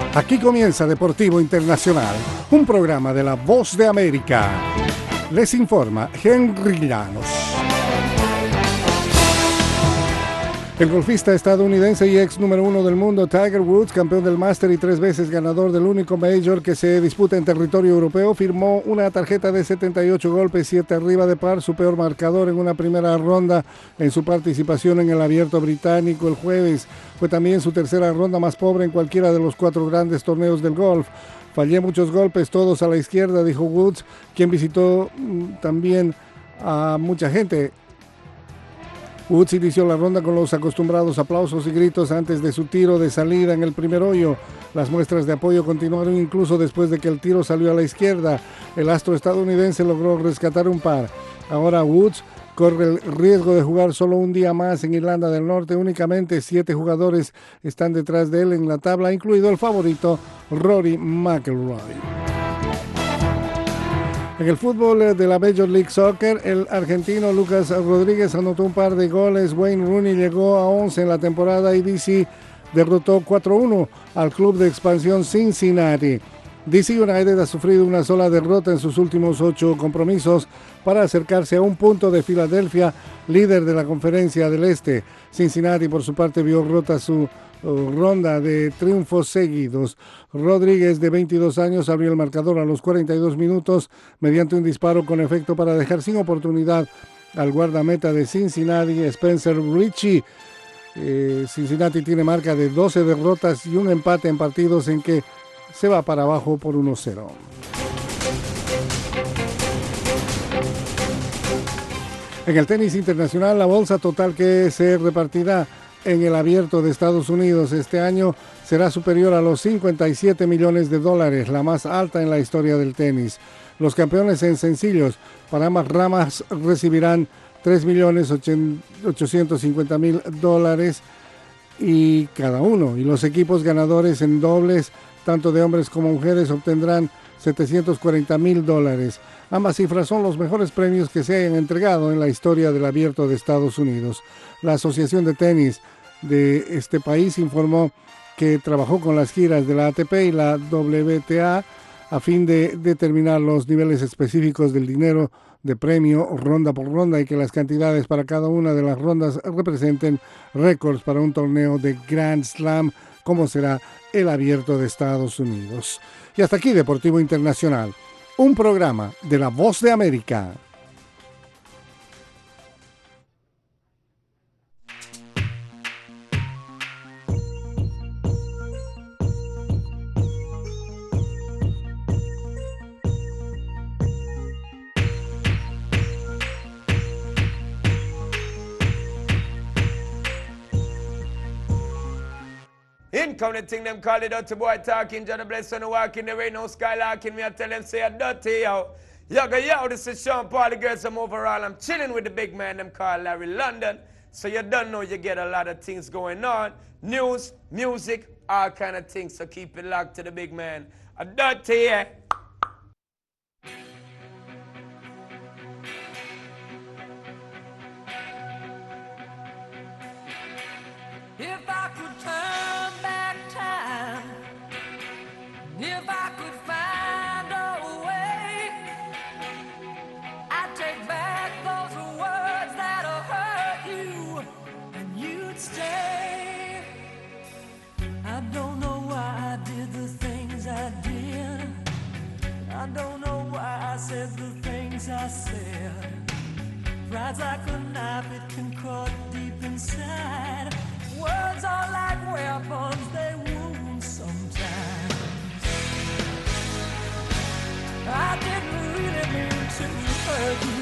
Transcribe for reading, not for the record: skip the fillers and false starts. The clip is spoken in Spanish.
Aquí comienza Deportivo Internacional, un programa de La Voz de América. Les informa Henry Llanos. El golfista estadounidense y ex número 1 del mundo Tiger Woods, campeón del Máster y 3 veces ganador del único Major que se disputa en territorio europeo, firmó una tarjeta de 78 golpes, 7 arriba de par, su peor marcador en una primera ronda en su participación en el Abierto Británico el jueves. Fue también su tercera ronda más pobre en cualquiera de los 4 grandes torneos del golf. Fallé muchos golpes, todos a la izquierda, dijo Woods, quien visitó también a mucha gente. Woods inició la ronda con los acostumbrados aplausos y gritos antes de su tiro de salida en el primer hoyo. Las muestras de apoyo continuaron incluso después de que el tiro salió a la izquierda. El astro estadounidense logró rescatar un par. Ahora Woods corre el riesgo de jugar solo un día más en Irlanda del Norte. Únicamente 7 jugadores están detrás de él en la tabla, incluido el favorito Rory McIlroy. En el fútbol de la Major League Soccer, el argentino Lucas Rodríguez anotó un par de goles. Wayne Rooney llegó a 11 en la temporada y DC derrotó 4-1 al club de expansión Cincinnati. DC United ha sufrido una sola derrota en sus últimos 8 compromisos para acercarse a un punto de Filadelfia, líder de la Conferencia del Este. Cincinnati, por su parte, vio rota su ronda de triunfos seguidos. Rodríguez, de 22 años, abrió el marcador a los 42 minutos mediante un disparo con efecto para dejar sin oportunidad al guardameta de Cincinnati, Spencer Richie. Cincinnati tiene marca de 12 derrotas y un empate en partidos en que se va para abajo por 1-0. En el tenis internacional, la bolsa total que se repartirá en el Abierto de Estados Unidos este año será superior a los $57 millones, la más alta en la historia del tenis. Los campeones en sencillos para ambas ramas recibirán $3.850.000 y cada uno, y los equipos ganadores en dobles, tanto de hombres como mujeres, obtendrán $740.000. Ambas cifras son los mejores premios que se hayan entregado en la historia del Abierto de Estados Unidos. La Asociación de Tenis de este país informó que trabajó con las giras de la ATP y la WTA a fin de determinar los niveles específicos del dinero de premio ronda por ronda y que las cantidades para cada una de las rondas representen récords para un torneo de Grand Slam como será el Abierto de Estados Unidos. Y hasta aquí Deportivo Internacional, un programa de La Voz de América. Income the thing them call it dirty boy talking, Johnny Bless on the walking, there ain't no skylarking, me I tell them say a dirty yo. Yo, this is Sean Paul, the girls I'm overall, I'm chilling with the big man, them call Larry London. So you don't know you get a lot of things going on, news, music, all kind of things, so keep it locked to the big man. A dirty, yeah. If I could turn back time, if I could find a way, I'd take back those words that hurt you, and you'd stay. I don't know why I did the things I did. I don't know why I said the things I said. Pride's like a knife, it can cut deep inside. Words are like weapons, they wound sometimes. I didn't really mean to hurt you.